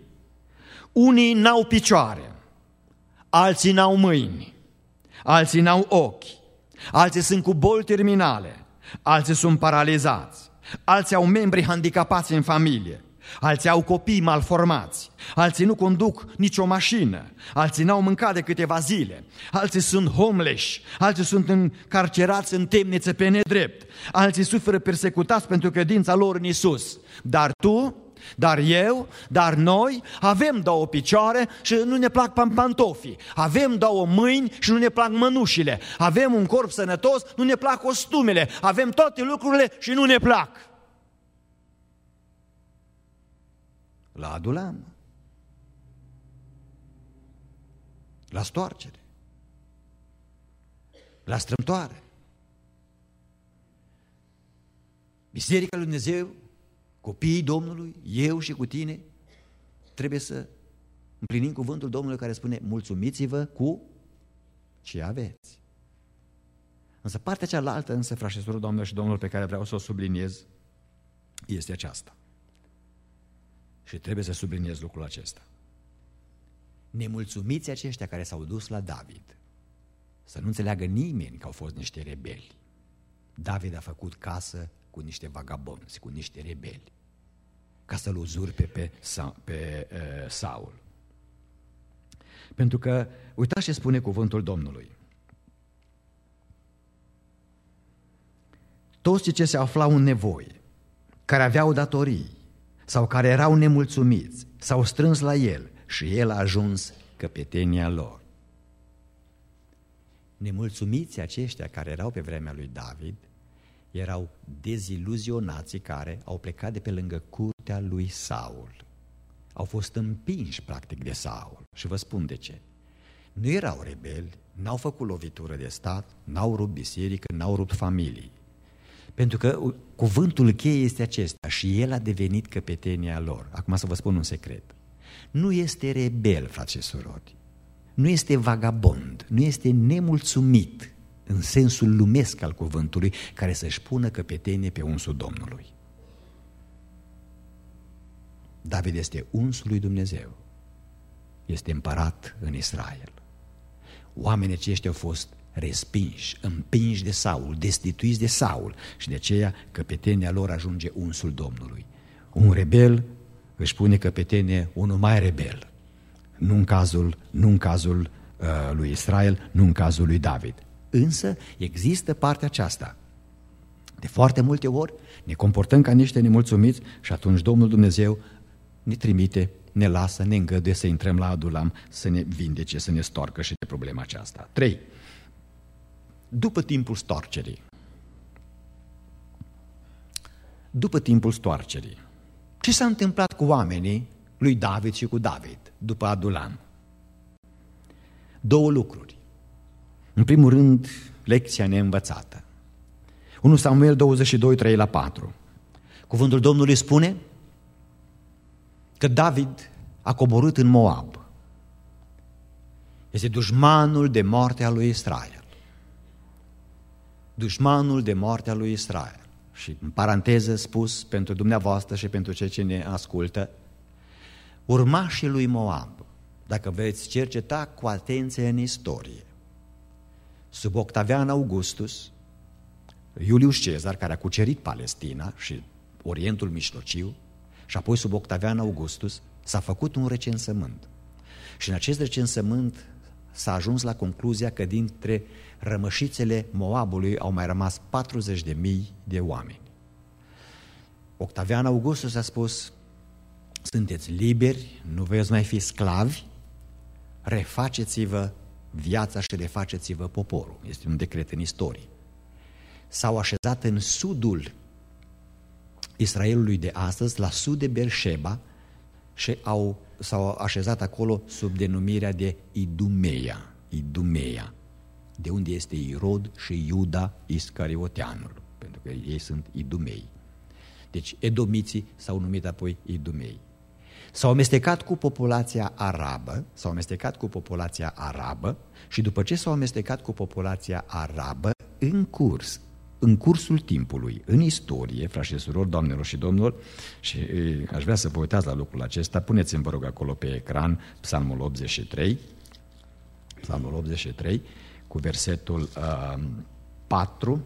Unii n-au picioare, alții n-au mâini, alții n-au ochi, alții sunt cu boli terminale, alții sunt paralizați, alții au membri handicapați în familie, alții au copii malformați, alții nu conduc nicio mașină, alții n-au mâncat de câteva zile, alții sunt homeless, alții sunt încarcerați în temnițe pe nedrept, alții suferă persecutați pentru credința lor în Iisus. Dar tu, dar eu, dar noi avem două picioare și nu ne plac pantofii, avem două mâini și nu ne plac mănușile, avem un corp sănătos, nu ne plac costumele, avem toate lucrurile și nu ne plac. La Adulam, la stoarcere, la strâmtoare. Biserica lui Dumnezeu, copiii Domnului, eu și cu tine, trebuie să împlinim cuvântul Domnului care spune mulțumiți-vă cu ce aveți. Însă partea cealaltă, însă, frați și surori, doamnelor și domnilor, pe care vreau să o subliniez, este aceasta. Și trebuie să subliniez lucrul acesta. Nemulțumiți aceștia care s-au dus la David, să nu înțeleagă nimeni că au fost niște rebeli. David a făcut casă cu niște vagabonzi, cu niște rebeli, ca să-l uzurpe pe, pe, pe uh, Saul. Pentru că, uitați ce spune cuvântul Domnului. Toți ce se aflau în nevoie, care aveau datorii, sau care erau nemulțumiți, s-au strâns la el și el a ajuns căpetenia lor. Nemulțumiți aceștia care erau pe vremea lui David erau deziluzionații care au plecat de pe lângă curtea lui Saul. Au fost împinși practic de Saul și vă spun de ce. Nu erau rebeli, n-au făcut lovitură de stat, n-au rupt biserică, n-au rupt familii. Pentru că cuvântul cheie este acesta și el a devenit căpetenia lor. Acum să vă spun un secret. Nu este rebel, frați și surori, nu este vagabond, nu este nemulțumit în sensul lumesc al cuvântului care să-și pună căpetenie pe unsul Domnului. David este unsul lui Dumnezeu, este împărat în Israel. Oamenii aceștia au fost respinși, împinși de Saul, destituiți de Saul și de aceea căpetenia lor ajunge unsul Domnului. Un rebel își pune căpetenie unul mai rebel. Nu în cazul, nu în cazul uh, lui Israel, nu în cazul lui David. Însă există partea aceasta. De foarte multe ori ne comportăm ca niște nemulțumiți și atunci Domnul Dumnezeu ne trimite, ne lasă, ne îngăduie să intrăm la Adulam, să ne vindece, să ne stoarcă și de problema aceasta. trei. După timpul stoarcerii. După timpul stoarcerii. Ce s-a întâmplat cu oamenii lui David și cu David după Adulam? Două lucruri. În primul rând, lecția neînvățată. unu Samuel douăzeci și doi, trei la patru. Cuvântul Domnului spune că David a coborât în Moab. Este dușmanul de moarte a lui Israel. Dușmanul de moarte a lui Israel. Și în paranteză spus pentru dumneavoastră și pentru cei ce ne ascultă, urmașii lui Moab, dacă veți cerceta cu atenție în istorie, sub Octavian Augustus, Iulius Cezar, care a cucerit Palestina și Orientul Mijlociu, și apoi sub Octavian Augustus s-a făcut un recensământ. Și în acest recensământ s-a ajuns la concluzia că dintre rămășițele Moabului au mai rămas patruzeci de mii de oameni. Octavian Augustus a spus: sunteți liberi, nu veți mai fi sclavi, refaceți-vă viața și refaceți-vă poporul. Este un decret în istorie. S-au așezat în sudul Israelului de astăzi, la sud de Beersheba, și au, s-au așezat acolo sub denumirea de Idumeia. Idumeia, de unde este Irod și Iuda Iscarioteanul, pentru că ei sunt idumei. Deci edomiții s-au numit apoi idumei. S-au amestecat cu populația arabă, s-au amestecat cu populația arabă și după ce s-au amestecat cu populația arabă, în curs, în cursul timpului, în istorie, frați și surori, doamnelor și domnilor, și e, aș vrea să vă uitați la lucrul acesta, puneți-mi, vă rog, acolo pe ecran Psalmul optzeci și trei, Psalmul optzeci și trei, cu versetul uh, patru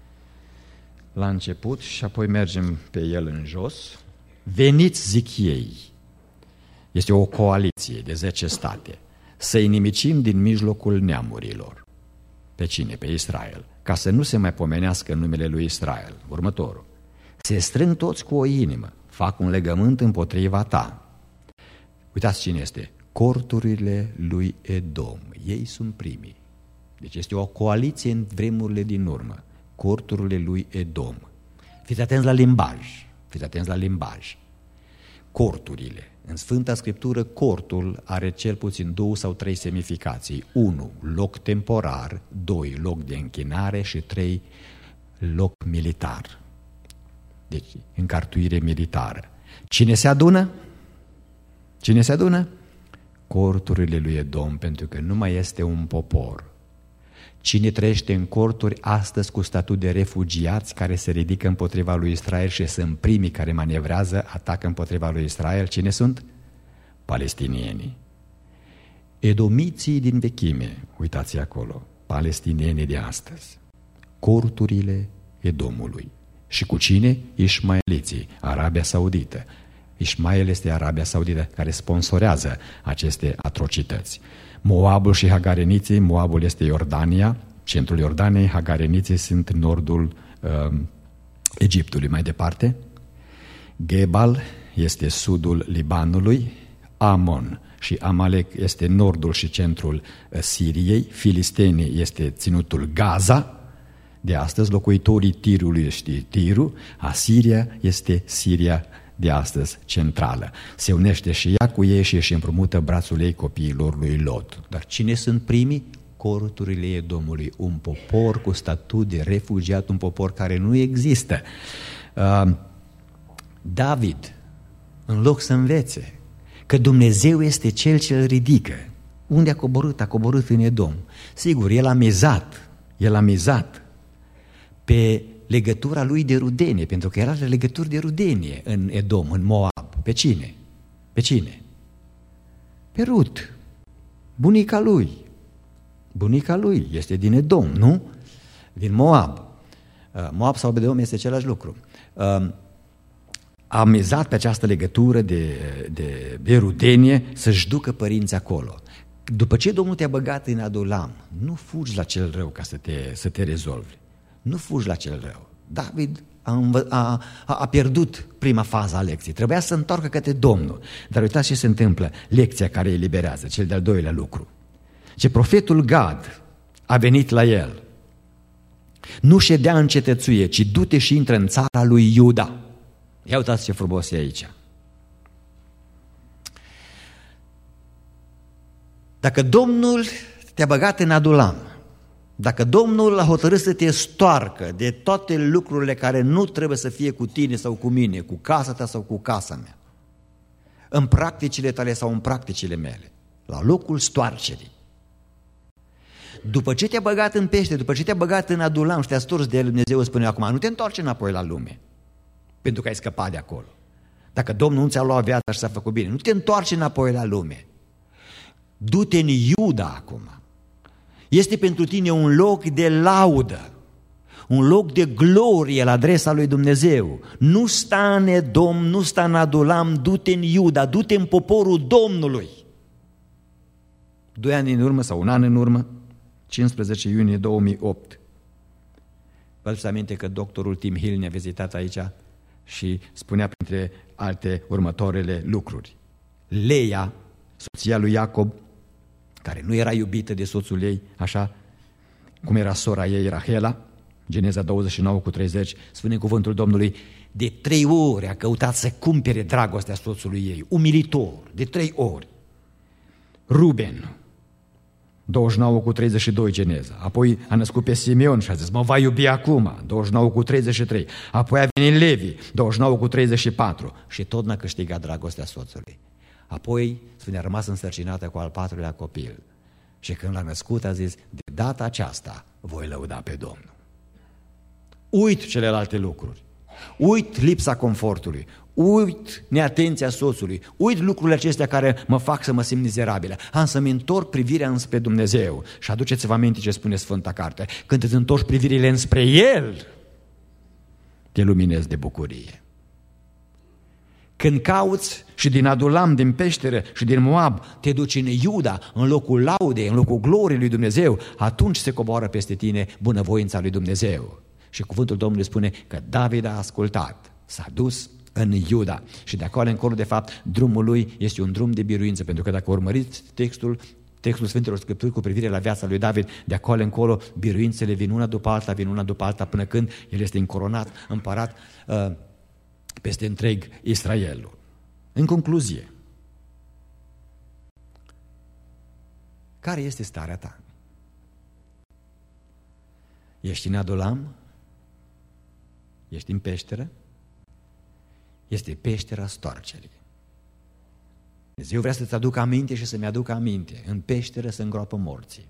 la început și apoi mergem pe el în jos. Veniți, zic ei, este o coaliție de zece state, să inimicim din mijlocul neamurilor. Pe cine? Pe Israel. Ca să nu se mai pomenească numele lui Israel. Următorul. Se strâng toți cu o inimă, fac un legământ împotriva ta. Uitați cine este. Corturile lui Edom. Ei sunt primii. Deci este o coaliție în vremurile din urmă. Corturile lui Edom. Fiți atenți la limbaj. Fiți atenți la limbaj. Corturile. În Sfânta Scriptură, cortul are cel puțin două sau trei semnificații. unu. Loc temporar, doi. Loc de închinare și trei. Loc militar. Deci, încartuire militară. Cine se adună? Cine se adună? Corturile lui Edom, pentru că nu mai este un popor. Cine trăiește în corturi astăzi cu statut de refugiați care se ridică împotriva lui Israel și sunt primii care manevrează, atacă împotriva lui Israel, cine sunt? Palestinienii. Edomiții din vechime, uitați acolo, palestinienii de astăzi. Corturile Edomului. Și cu cine? Ișmaeliții, Arabia Saudită. Ișmael este Arabia Saudită care sponsorează aceste atrocități. Moabul și hagareniții, Moabul este Iordania, centrul Iordaniei, hagareniții sunt nordul uh, Egiptului. Mai departe, Gebal este sudul Libanului, Amon și Amalek este nordul și centrul uh, Siriei, Filistenii este ținutul Gaza, de astăzi locuitorii Tirului este Tiru, Asiria este Siria de astăzi centrală. Se unește și ea cu ei și își împrumută brațul ei copiilor lui Lot. Dar cine sunt primii? Corturile Edomului, un popor cu statut de refugiat, un popor care nu există. Uh, David, în loc să învețe că Dumnezeu este Cel ce îl ridică, unde a coborât? A coborât în Edom. Sigur, el a mizat, el a mizat pe legătura lui de rudenie, pentru că era legături de rudenie în Edom, în Moab. Pe cine? Pe cine? Pe Rut, bunica lui. Bunica lui este din Edom, nu? Din Moab. Moab sau Edom este același lucru. A mizat pe această legătură de, de, de rudenie să-și ducă părinții acolo. După ce Domnul te-a băgat în Adulam, nu fugi la cel rău ca să te, să te rezolvi. Nu fugi la cel rău. David a, a, a pierdut prima fază a lecției, trebuia să întoarcă către Domnul. Dar uitați ce se întâmplă, lecția care îi eliberează, cel de-al doilea lucru. Ce profetul Gad a venit la el. Nu ședea în cetățuie, ci du-te și intră în țara lui Iuda. Ia uitați ce frumos e aici. Dacă Domnul te-a băgat în Adulam, dacă Domnul a hotărât să te stoarcă de toate lucrurile care nu trebuie să fie cu tine sau cu mine, cu casa ta sau cu casa mea, în practicile tale sau în practicile mele, la locul stoarcerii, după ce te-a băgat în pește, după ce te-a băgat în Adulam și te-a stors de el, Dumnezeu spune acum, nu te întoarce înapoi la lume, pentru că ai scăpat de acolo. Dacă Domnul nu ți-a luat viața și s-a făcut bine, nu te întoarce înapoi la lume. Du-te în Iuda acum. Este pentru tine un loc de laudă, un loc de glorie la adresa lui Dumnezeu. Nu sta în Edom, nu sta în Adulam, du-te în Iuda, du-te în poporul Domnului. Doi ani în urmă sau un an în urmă, cincisprezece iunie două mii opt, vă aduceți aminte că doctorul Tim Hill ne-a vizitat aici și spunea printre alte următoarele lucruri. Leia, soția lui Iacob, care nu era iubită de soțul ei, așa cum era sora ei, Rahela, Geneza douăzeci și nouă cu treizeci, spune cuvântul Domnului, de trei ori a căutat să cumpere dragostea soțului ei, umilitor, de trei ori. Ruben, douăzeci și nouă cu treizeci și doi, Geneza, apoi a născut pe Simeon și a zis, mă va iubi acum, douăzeci și nouă cu treizeci și trei, apoi a venit Levi, douăzeci și nouă cu treizeci și patru, și tot n-a câștigat dragostea soțului. Apoi, spune, a rămas însărcinată cu al patrulea copil. Și când l-a născut, a zis, de data aceasta voi lăuda pe Domnul. Uit celelalte lucruri. Uit lipsa confortului. Uit neatenția soțului. Uit lucrurile acestea care mă fac să mă simt mizerabilă. Am să-mi întorc privirea înspre Dumnezeu. Și aduceți-vă aminte ce spune Sfânta Carte. Când îți întorci privirile înspre El, te luminezi de bucurie. Când cauți și din Adulam, din peșteră și din Moab, te duci în Iuda, în locul laudei, în locul gloriei lui Dumnezeu, atunci se coboară peste tine bunăvoința lui Dumnezeu. Și cuvântul Domnului spune că David a ascultat, s-a dus în Iuda și de acolo încolo, de fapt, drumul lui este un drum de biruință, pentru că dacă urmăriți textul, textul Sfintelor Scripturi cu privire la viața lui David, de acolo încolo biruințele vin una după alta, vin una după alta, până când el este încoronat, împărat uh, peste întreg Israelul. În concluzie, care este starea ta? Ești în Adulam? Ești în peșteră? Este peștera stoarcerii. Dumnezeu vrea să-ți aducă aminte și să-mi aducă aminte. În peșteră se îngroapă morții.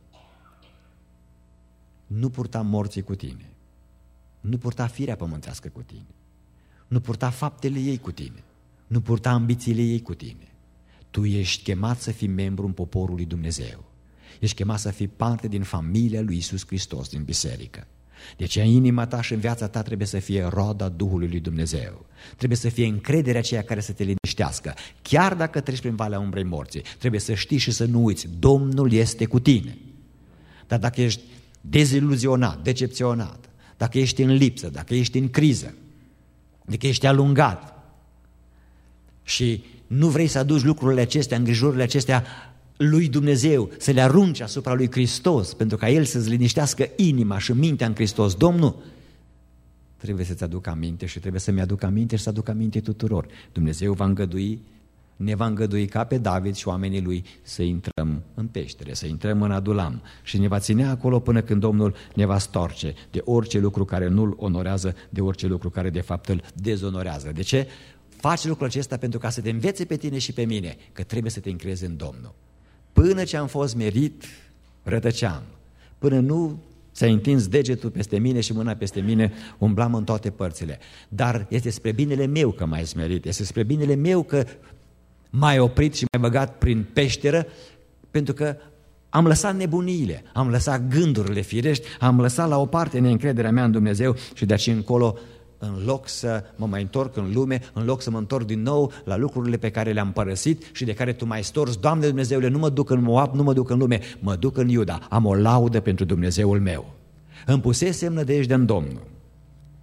Nu purta morții cu tine. Nu purta firea pământească cu tine. Nu purta faptele ei cu tine. Nu purta ambițiile ei cu tine. Tu ești chemat să fii membru în poporul lui Dumnezeu. Ești chemat să fii parte din familia lui Iisus Hristos, din biserică. Deci în inima ta și în viața ta trebuie să fie roada Duhului lui Dumnezeu. Trebuie să fie încrederea aceea care să te liniștească. Chiar dacă treci prin valea umbrei morții, trebuie să știi și să nu uiți, Domnul este cu tine. Dar dacă ești deziluzionat, decepționat, dacă ești în lipsă, dacă ești în criză, dacă ești alungat și nu vrei să aduci lucrurile acestea, îngrijorile acestea lui Dumnezeu, să le arunci asupra lui Hristos, pentru ca El să-ți liniștească inima și mintea în Hristos, Domnul, trebuie să-ți aduc aminte și trebuie să-mi aduc aminte și să aduc aminte tuturor. Dumnezeu va îngădui, ne va îngădui ca pe David și oamenii lui să intrăm în peștere, să intrăm în Adulam și ne va ține acolo până când Domnul ne va storce de orice lucru care nu-L onorează, de orice lucru care de fapt îl dezonorează. De ce? Faci lucrul acesta pentru ca să te învețe pe tine și pe mine că trebuie să te încrezi în Domnul. Până ce am fost merit, rătăceam. Până nu ți-a întins degetul peste mine și mâna peste mine, umblam în toate părțile. Dar este spre binele meu că m-ai smerit, este spre binele meu că m-ai oprit și m-ai băgat prin peșteră, pentru că am lăsat nebuniile, am lăsat gândurile firești, am lăsat la o parte neîncrederea mea în Dumnezeu și de aici încolo, în loc să mă mai întorc în lume, în loc să mă întorc din nou la lucrurile pe care le-am părăsit și de care Tu m-ai stors, Doamne Dumnezeule, nu mă duc în Moab, nu mă duc în lume, mă duc în Iuda, am o laudă pentru Dumnezeul meu. Îmi pusesem nădejdea în Domnul.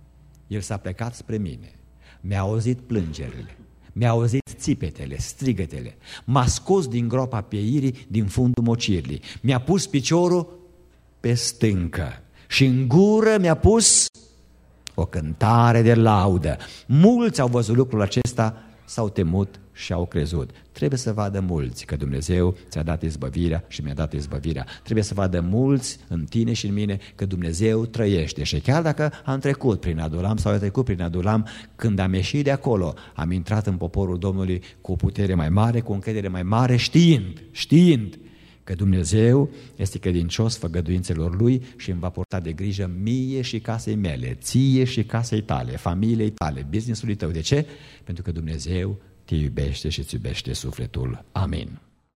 El s-a plecat spre mine, mi-a auzit plângerile, mi-a auzit țipetele, strigătele, m-a scos din groapa pieirii, din fundul mocirlii, mi-a pus piciorul pe stâncă și în gură mi-a pus o cântare de laudă. Mulți au văzut lucrul acesta, s-au temut și au crezut. Trebuie să vadă mulți că Dumnezeu ți-a dat izbăvirea și mi-a dat izbăvirea. Trebuie să vadă mulți în tine și în mine că Dumnezeu trăiește. Și chiar dacă am trecut prin Adulam sau am trecut prin Adulam, când am ieșit de acolo, am intrat în poporul Domnului cu o putere mai mare, cu o încredere mai mare, știind, știind că Dumnezeu este credincios făgăduințelor Lui și îmi va purta de grijă mie și casei mele, ție și casei tale, familiei tale, business-ului tău. De ce? Pentru că Dumnezeu te iubește și îți iubește sufletul. Amin.